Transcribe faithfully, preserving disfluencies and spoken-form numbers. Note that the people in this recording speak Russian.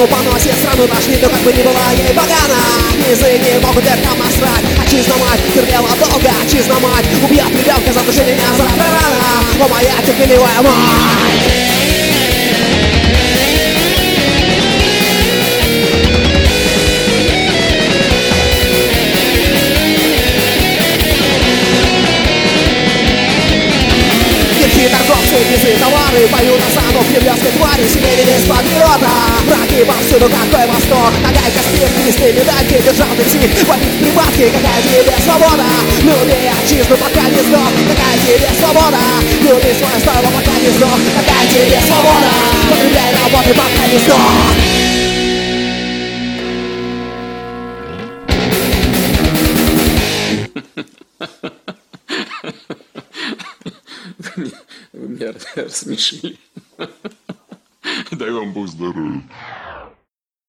Страну поносит, страну тошнит, но как бы ни была ей погана. Низы не могут верхом насрать. Отчизна мать терпела долго, отчизна мать убьет ребенка за то, что меня завтра рано. О, моя терпеливая мать. Торговцы, низы, товары, поют осану кремлевской твари, семейные из патриота. Враги повсюду, какой восток. Нагайка, спирт, кресты, медальки, державный псих, ловить припадки. Какая тебе свобода? Люби отчизну, пока не сдох. Какая тебе свобода? Люби свое стойло, пока не сдох. Какая тебе свобода? Потребляй работы, пока не сдох. Вы меня рассмешили. Дай вам Бог здоровья.